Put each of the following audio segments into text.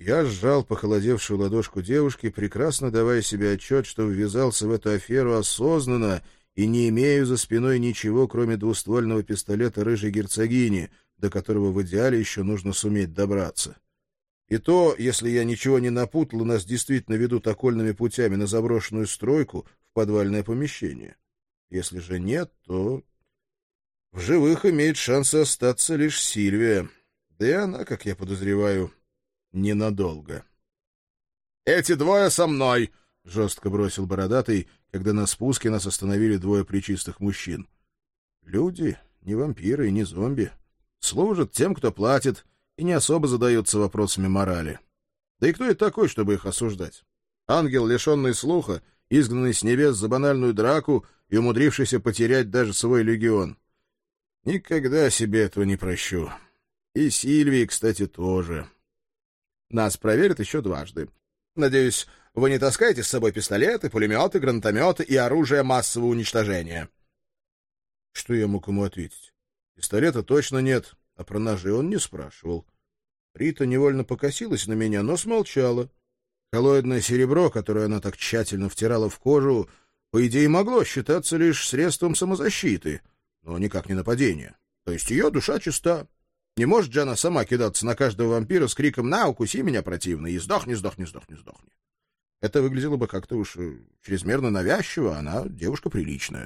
Я сжал похолодевшую ладошку девушки, прекрасно давая себе отчет, что ввязался в эту аферу осознанно и не имею за спиной ничего, кроме двуствольного пистолета рыжей герцогини, до которого в идеале еще нужно суметь добраться. И то, если я ничего не напутал, и нас действительно ведут окольными путями на заброшенную стройку в подвальное помещение. Если же нет, то в живых имеет шансы остаться лишь Сильвия. Да и она, как я подозреваю, ненадолго. «Эти двое со мной!» — жестко бросил бородатый, когда на спуске нас остановили двое плечистых мужчин. Люди, не вампиры и не зомби, служат тем, кто платит, и не особо задаются вопросами морали. Да и кто это такой, чтобы их осуждать? Ангел, лишенный слуха, изгнанный с небес за банальную драку и умудрившийся потерять даже свой легион. Никогда себе этого не прощу. И Сильвии, кстати, тоже. Нас проверят еще дважды. Надеюсь, вы не таскаете с собой пистолеты, пулеметы, гранатометы и оружие массового уничтожения. Что я мог ему ответить? Пистолета точно нет, а про ножи он не спрашивал. Рита невольно покосилась на меня, но смолчала. Коллоидное серебро, которое она так тщательно втирала в кожу, по идее, могло считаться лишь средством самозащиты, но никак не нападения. То есть ее душа чиста. Не может же она сама кидаться на каждого вампира с криком «На, укуси меня, противный, и сдохни, сдохни, сдохни, сдохни». Это выглядело бы как-то уж чрезмерно навязчиво, она девушка приличная.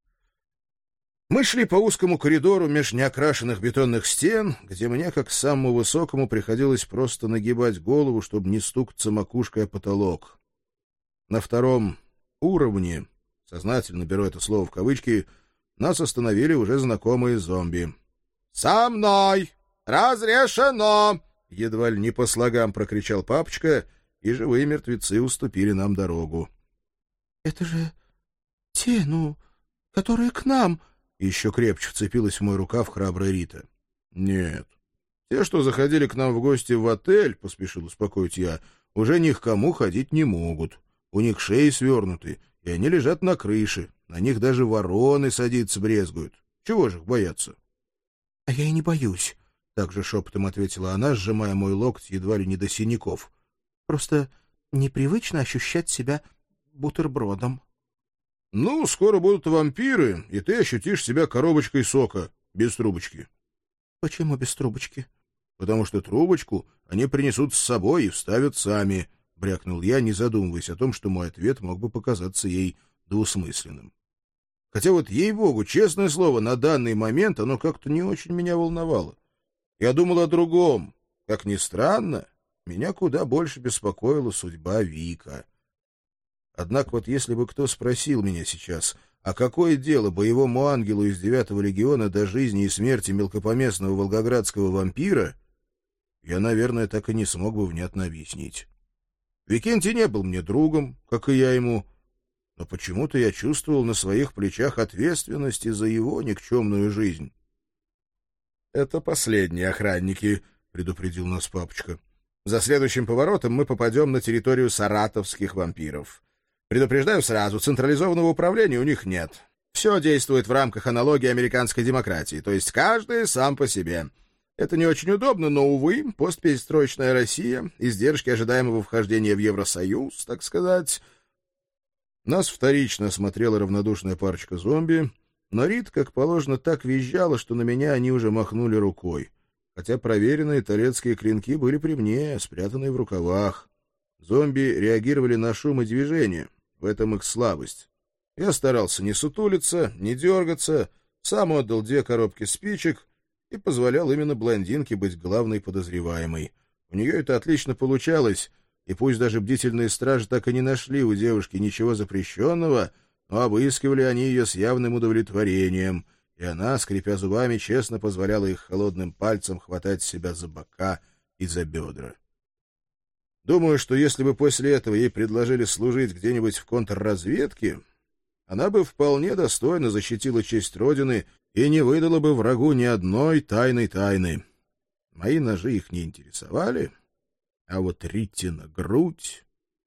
Мы шли по узкому коридору меж неокрашенных бетонных стен, где мне, как самому высокому, приходилось просто нагибать голову, чтобы не стукаться макушкой о потолок. На втором уровне, сознательно беру это слово в кавычки, нас остановили уже знакомые зомби. «Со мной! Разрешено!» — едва ли не по слогам прокричал папочка, и живые мертвецы уступили нам дорогу. «Это же те, которые к нам!» — еще крепче вцепилась в мой рукав храбрая Рита. «Нет, те, что заходили к нам в гости в отель, — поспешил успокоить я, — уже ни к кому ходить не могут. У них шеи свернуты, и они лежат на крыше. На них даже вороны садиться брезгуют. Чего же их бояться?» «А я и не боюсь», — также шепотом ответила она, сжимая мой локоть едва ли не до синяков. «Просто непривычно ощущать себя бутербродом». «Ну, скоро будут вампиры, и ты ощутишь себя коробочкой сока, без трубочки». «Почему без трубочки?» «Потому что трубочку они принесут с собой и вставят сами», — брякнул я, не задумываясь о том, что мой ответ мог бы показаться ей двусмысленным. Хотя вот, ей-богу, честное слово, на данный момент оно как-то не очень меня волновало. Я думал о другом. Как ни странно, меня куда больше беспокоила судьба Вика. Однако вот если бы кто спросил меня сейчас, а какое дело боевому ангелу из 9-го легиона до жизни и смерти мелкопоместного волгоградского вампира, я, наверное, так и не смог бы внятно объяснить. Викентий не был мне другом, как и я ему, но почему-то я чувствовал на своих плечах ответственность за его никчемную жизнь. — Это последние охранники, — предупредил нас папочка. — За следующим поворотом мы попадем на территорию саратовских вампиров. Предупреждаю сразу, централизованного управления у них нет. Все действует в рамках аналогии американской демократии, то есть каждый сам по себе. Это не очень удобно, но, увы, постперестроечная Россия, издержки ожидаемого вхождения в Евросоюз, так сказать. Нас вторично осмотрела равнодушная парочка зомби, но Рит, как положено, так визжала, что на меня они уже махнули рукой, хотя проверенные турецкие клинки были при мне, спрятанные в рукавах. Зомби реагировали на шум и движение, в этом их слабость. Я старался не сутулиться, не дергаться, сам отдал 2 коробки спичек и позволял именно блондинке быть главной подозреваемой. У нее это отлично получалось, и пусть даже бдительные стражи так и не нашли у девушки ничего запрещенного, но обыскивали они ее с явным удовлетворением, и она, скрипя зубами, честно позволяла их холодным пальцем хватать себя за бока и за бедра. Думаю, что если бы после этого ей предложили служить где-нибудь в контрразведке, она бы вполне достойно защитила честь Родины и не выдала бы врагу ни одной тайной тайны. Мои ножи их не интересовали, а вот Риттина грудь...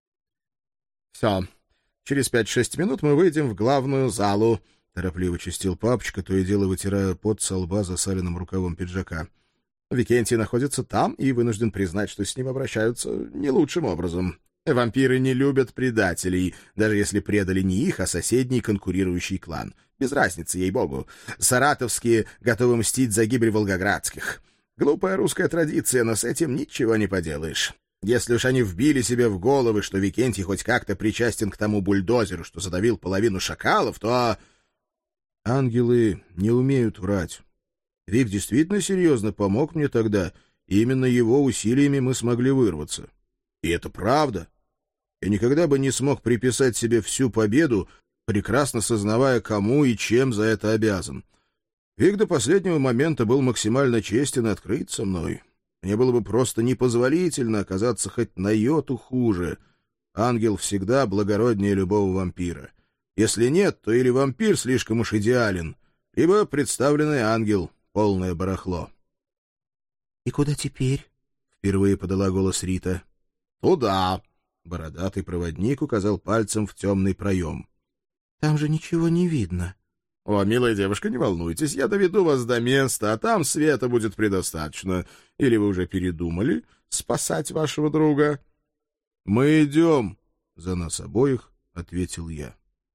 Все, через 5-6 минут мы выйдем в главную залу, — торопливо чистил папочка, то и дело вытирая пот со лба засаленным рукавом пиджака. Викентий находится там и вынужден признать, что с ним обращаются не лучшим образом. Вампиры не любят предателей, даже если предали не их, а соседний конкурирующий клан. Без разницы, ей-богу. Саратовские готовы мстить за гибель волгоградских. Глупая русская традиция, но с этим ничего не поделаешь. Если уж они вбили себе в головы, что Викентий хоть как-то причастен к тому бульдозеру, что задавил половину шакалов, то... Ангелы не умеют врать. Вик действительно серьезно помог мне тогда, и именно его усилиями мы смогли вырваться. И это правда. Я никогда бы не смог приписать себе всю победу, прекрасно сознавая, кому и чем за это обязан. Вик до последнего момента был максимально честен и открыт со мной. Мне было бы просто непозволительно оказаться хоть на йоту хуже. Ангел всегда благороднее любого вампира. Если нет, то или вампир слишком уж идеален, либо представленный ангел — полное барахло. — И куда теперь? — впервые подала голос Рита. — Туда. Бородатый проводник указал пальцем в темный проем. — Там же ничего не видно. — О, милая девушка, не волнуйтесь, я доведу вас до места, а там света будет предостаточно. Или вы уже передумали спасать вашего друга? — Мы идем, — за нас обоих ответил я.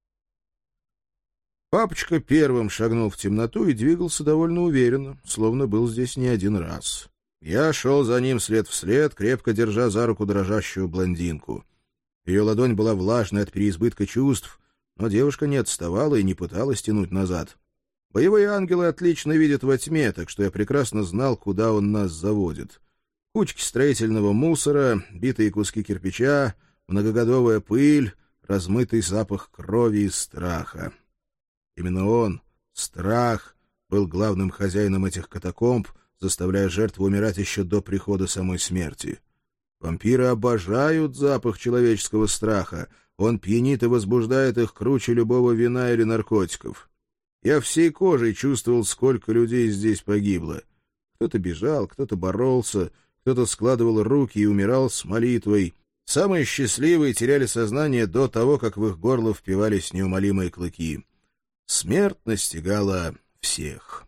Папочка первым шагнул в темноту и двигался довольно уверенно, словно был здесь не один раз. Я шел за ним след в след, крепко держа за руку дрожащую блондинку. Ее ладонь была влажной от переизбытка чувств, но девушка не отставала и не пыталась тянуть назад. Боевые ангелы отлично видят во тьме, так что я прекрасно знал, куда он нас заводит. Кучки строительного мусора, битые куски кирпича, многогодовая пыль, размытый запах крови и страха. Именно он, страх, был главным хозяином этих катакомб, заставляя жертву умирать еще до прихода самой смерти. Вампиры обожают запах человеческого страха. Он пьянит и возбуждает их круче любого вина или наркотиков. Я всей кожей чувствовал, сколько людей здесь погибло. Кто-то бежал, кто-то боролся, кто-то складывал руки и умирал с молитвой. Самые счастливые теряли сознание до того, как в их горло впивались неумолимые клыки. Смерть настигала всех.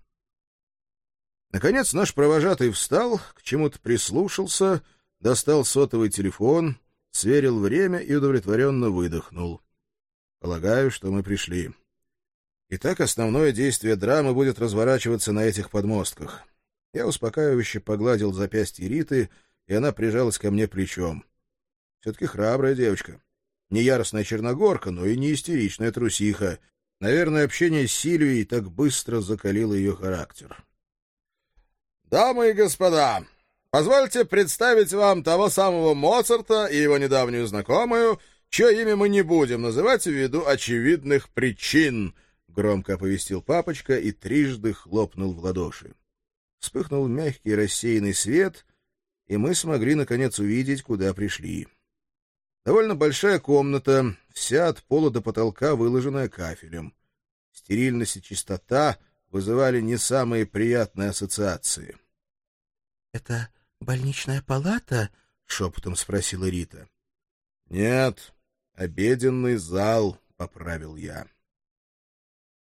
Наконец наш провожатый встал, к чему-то прислушался, достал сотовый телефон, сверил время и удовлетворенно выдохнул. Полагаю, что мы пришли. Итак, основное действие драмы будет разворачиваться на этих подмостках. Я успокаивающе погладил запястье Риты, и она прижалась ко мне плечом. Все-таки храбрая девочка. Не яростная черногорка, но и не истеричная трусиха. Наверное, общение с Сильвией так быстро закалило ее характер. «Дамы и господа, позвольте представить вам того самого Моцарта и его недавнюю знакомую, чье имя мы не будем называть ввиду очевидных причин», — громко оповестил папочка и трижды хлопнул в ладоши. Вспыхнул мягкий рассеянный свет, и мы смогли, наконец, увидеть, куда пришли. Довольно большая комната, вся от пола до потолка выложенная кафелем. Стерильность и чистота вызывали не самые приятные ассоциации. — Это больничная палата? — шепотом спросила Рита. — Нет, обеденный зал, — поправил я.